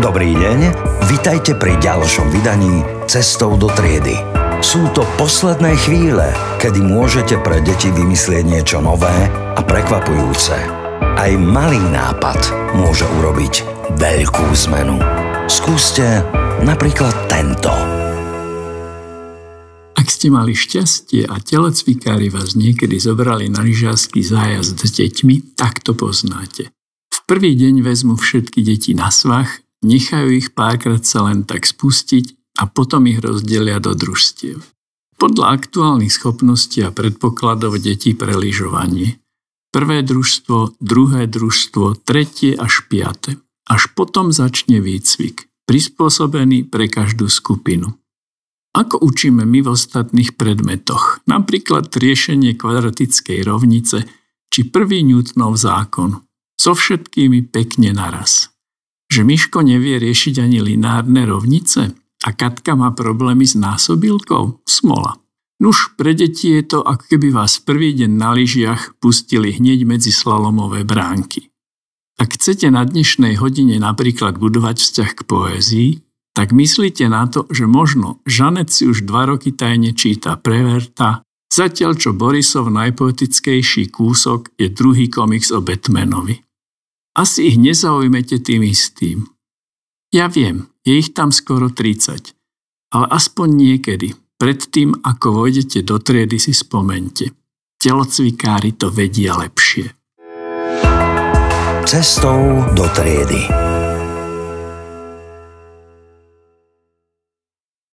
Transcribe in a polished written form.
Dobrý deň, vitajte pri ďalšom vydaní Cestou do triedy. Sú to posledné chvíle, kedy môžete pre deti vymyslieť niečo nové a prekvapujúce. Aj malý nápad môže urobiť veľkú zmenu. Skúste napríklad tento. Ak ste mali šťastie a telocvikári vás niekedy zobrali na lyžársky zájazd s deťmi, tak to poznáte. V prvý deň vezmu všetky deti na svah, nechajú ich párkrát sa len tak spustiť a potom ich rozdelia do družstiev. Podľa aktuálnych schopností a predpokladov detí pre lyžovanie. Prvé družstvo, druhé družstvo, tretie až piate. Až potom začne výcvik, prispôsobený pre každú skupinu. Ako učíme my v ostatných predmetoch, napríklad riešenie kvadratickej rovnice či prvý Newtonov zákon, so všetkými pekne naraz. Že Miško nevie riešiť ani lineárne rovnice a Katka má problémy s násobilkou? Smola. Nuž, pre deti je to, ako keby vás prvý deň na lyžiach pustili hneď medzi slalomové bránky. Ak chcete na dnešnej hodine napríklad budovať vzťah k poézii, tak myslíte na to, že možno Žanet si už 2 roky tajne číta Preverta, zatiaľ čo Borisov najpoetickejší kúsok je druhý komiks o Batmanovi. Asi ich nezaujmete tým istým. Ja viem, je ich tam skoro 30, ale aspoň niekedy, predtým ako vojdete do triedy, si spomente. Telocvikári to vedia lepšie. Cestou do triedy.